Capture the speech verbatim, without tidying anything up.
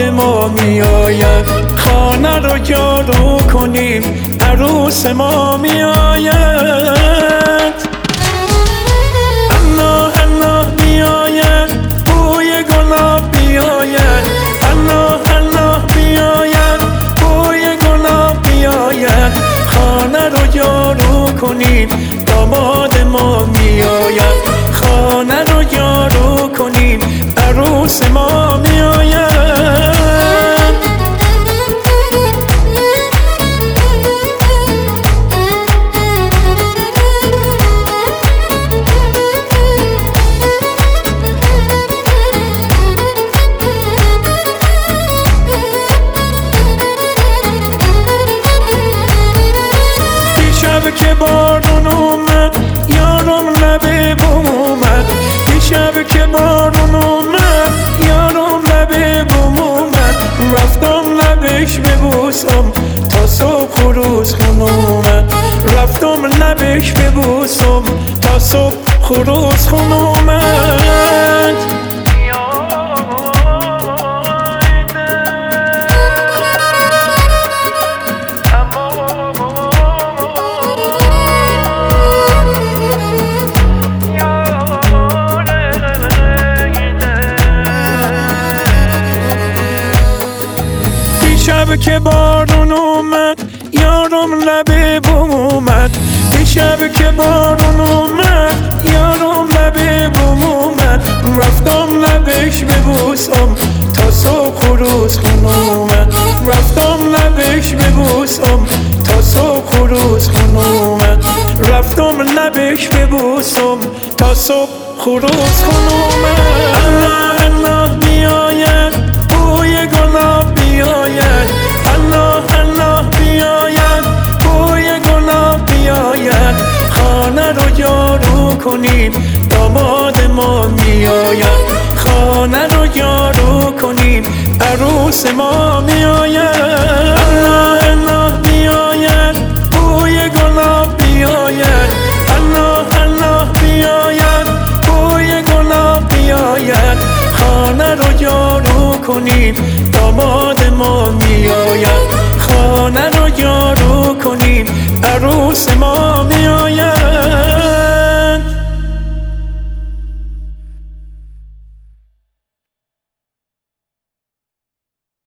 داماد ما میآید، خانه رو جارو کنیم عروس ما میآید. الله الله میآید، بوی گلاب میآید، الله الله میآید، بوی گلاب میآید، خانه رو جارو کنیم داماد ما میآید، خانه رو جارو کنیم عروس ما میآید. دیشب که بارون اومد یارم لب بوم اومد، دیشب که بارون اومد یارم لب بوم اومد، رفتم لبش ببوسم تا صبح و روز خون اومد، رفتم لبش ببوسم تا صبح و روز خون اومد. دیشب که بارون اومد یارم لب بوم اومد، دیشب که بارون اومد یارم لب بوم اومد، رفتم لبش ببوسم تا صبح و روز خون اومد، رفتم لبش ببوسم تا صبح و روز خون اومد، رفتم لبش ببوسم تا صبح و روز خون اومد. الله الله میآید، بوی گلاب میآید، الله الله میآید، بوی گلاب میآید، خانه رو جارو کنیم داماد ما میآید، خانه رو جارو کنیم عروس ما میآید. الله الله میآید، بوی گلاب میآید، الله الله میآید، بوی گلاب میآید، خانه رو جارو کنیم داماد ما میآید، خانه رو جارو کنیم عروس ما میآید.